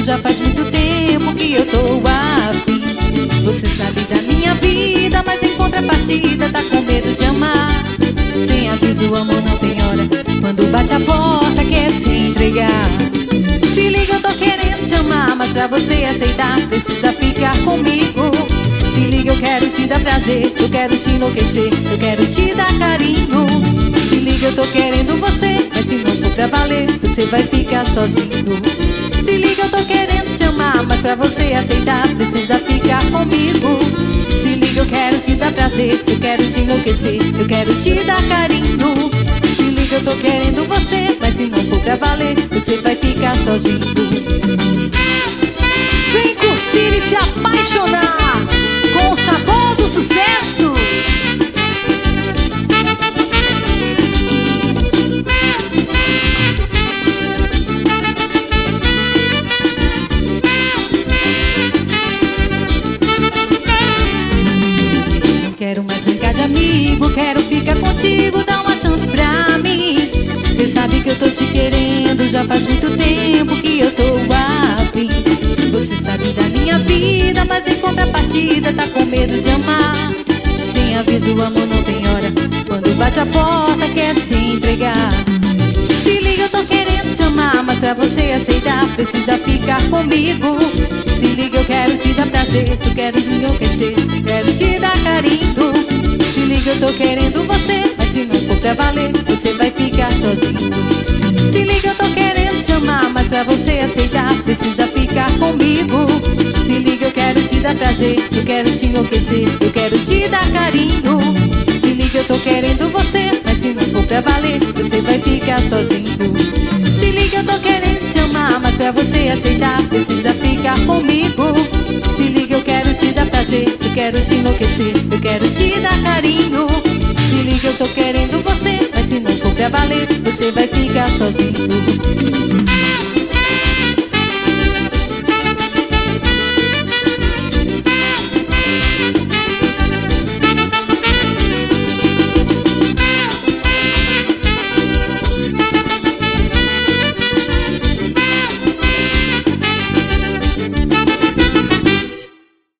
já faz muito tempo que eu tô afim. Você sabe da minha vida, mas em contrapartida tá com medo de amar. Sem aviso o amor não tem hora, quando bate a porta quer se entregar. Se liga, eu tô querendo te amar, mas pra você aceitar precisa ficar comigo. Se liga, eu quero te dar prazer, eu quero te enlouquecer, eu quero te dar carinho. Se liga, eu tô querendo você, mas se não for pra valer, você vai ficar sozinho. Se liga, eu tô querendo te amar, mas pra você aceitar precisa ficar comigo. Se liga, eu quero te dar prazer, eu quero te enlouquecer, eu quero te dar carinho. Se liga, eu tô querendo você, mas se não for pra valer, você vai ficar sozinho. Vem curtir e se apaixonar com o sabor do sucesso. Não quero mais brincar de amigo, quero ficar contigo, dá uma chance pra mim. Cê sabe que eu tô te querendo, já faz muito tempo que eu tô afim. Você sabe da minha vida, mas em contrapartida tá com medo de amar. Sem aviso o amor não tem hora, quando bate a porta quer se entregar. Se liga, eu tô querendo te amar, mas pra você aceitar precisa ficar comigo. Se liga, eu quero te dar prazer, eu quero te enlouquecer, quero te dar carinho. Se liga, eu tô querendo você, mas se não for pra valer, você vai ficar sozinho. Se liga, eu tô querendo te amar, mas pra você aceitar precisa ficar comigo. Se liga, eu quero te dar prazer, eu quero te enlouquecer, eu quero te dar carinho. Se liga, eu tô querendo você, mas se não for pra valer, você vai ficar sozinho. Se liga, eu tô querendo te amar, mas pra você aceitar precisa ficar comigo. Se liga, eu quero te dar prazer, eu quero te enlouquecer, eu quero te dar carinho. Se liga, eu tô querendo você, mas se não for pra valer, você vai ficar sozinho.